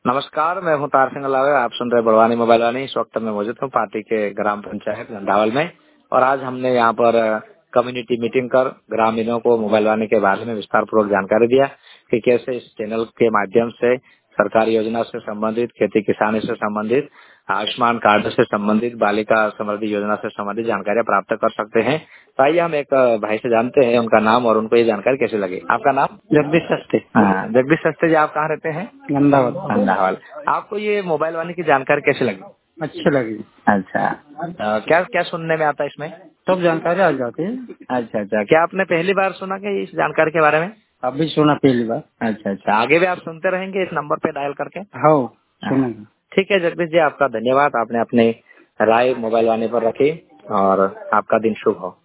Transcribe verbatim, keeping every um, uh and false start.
नमस्कार, मैं हूं तार सिंह लावे। आप सुन रहे बड़वानी मोबाइल वानी। इस वक्त मैं मौजूद हूं पार्टी के ग्राम पंचायत गंधावल में और आज हमने यहां पर कम्युनिटी मीटिंग कर ग्रामीणों को मोबाइल वानी के बारे में विस्तार पूर्वक जानकारी दिया कि कैसे इस चैनल के माध्यम से सरकारी योजना से संबंधित, खेती किसानी से संबंधित, आयुष्मान कार्ड से संबंधित, बालिका समृद्धि योजना से संबंधित जानकारियां प्राप्त कर सकते हैं। तो आइए हम एक भाई से जानते हैं उनका नाम और उनको ये जानकारी कैसे लगी। आपका नाम? जगदीश सस्ते। हाँ, जगदीश सस्ते जी, आप कहाँ रहते हैं? गंधावल। गंधावल। आपको ये मोबाइल वानी की जानकारी कैसे लगी? अच्छी लगी। अच्छा, अ, क्या क्या सुनने में आता है इसमें? सब जानकारी आ जाती है। अच्छा अच्छा, क्या आपने पहली बार सुना कि इस जानकारी के बारे में? अभी सुना पहली बार। अच्छा अच्छा, आगे भी आप सुनते रहेंगे इस नंबर पे डायल करके? हाँ, हाँ। सुनेंगे। ठीक है जगदीश जी, आपका धन्यवाद। आपने अपनी राय मोबाइल वानी पर रखी और आपका दिन शुभ हो।